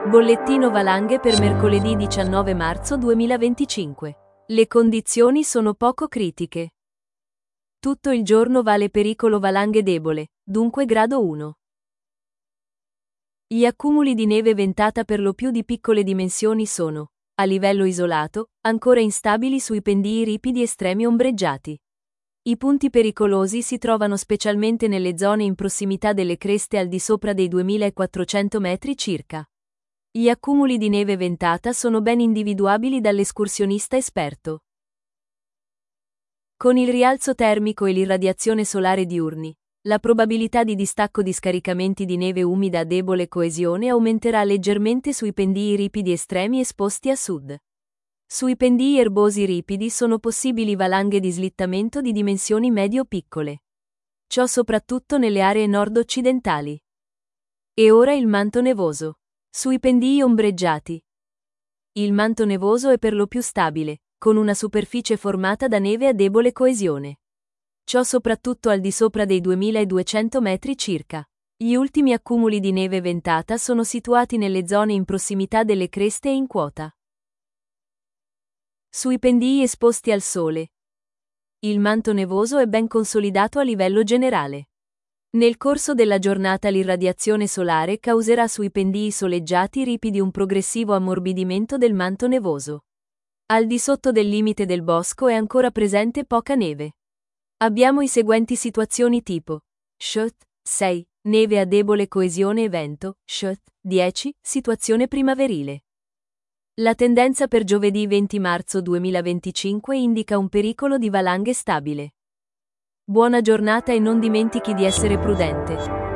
Bollettino valanghe per mercoledì 19 marzo 2025. Le condizioni sono poco critiche. Tutto il giorno vale pericolo valanghe debole, dunque grado 1. Gli accumuli di neve ventata per lo più di piccole dimensioni sono, a livello isolato, ancora instabili sui pendii ripidi estremi ombreggiati. I punti pericolosi si trovano specialmente nelle zone in prossimità delle creste al di sopra dei 2400 metri circa. Gli accumuli di neve ventata sono ben individuabili dall'escursionista esperto. Con il rialzo termico e l'irradiazione solare diurni, la probabilità di distacco di scaricamenti di neve umida a debole coesione aumenterà leggermente sui pendii ripidi estremi esposti a sud. Sui pendii erbosi ripidi sono possibili valanghe di slittamento di dimensioni medio-piccole. Ciò soprattutto nelle aree nord-occidentali. E ora il manto nevoso. Sui pendii ombreggiati. Il manto nevoso è per lo più stabile, con una superficie formata da neve a debole coesione. Ciò soprattutto al di sopra dei 2200 metri circa. Gli ultimi accumuli di neve ventata sono situati nelle zone in prossimità delle creste e in quota. Sui pendii esposti al sole. Il manto nevoso è ben consolidato a livello generale. Nel corso della giornata l'irradiazione solare causerà sui pendii soleggiati ripidi un progressivo ammorbidimento del manto nevoso. Al di sotto del limite del bosco è ancora presente poca neve. Abbiamo i seguenti situazioni tipo: Shot 6, neve a debole coesione e vento, Shot 10, situazione primaverile. La tendenza per giovedì 20 marzo 2025 indica un pericolo di valanghe stabile. Buona giornata e non dimentichi di essere prudente.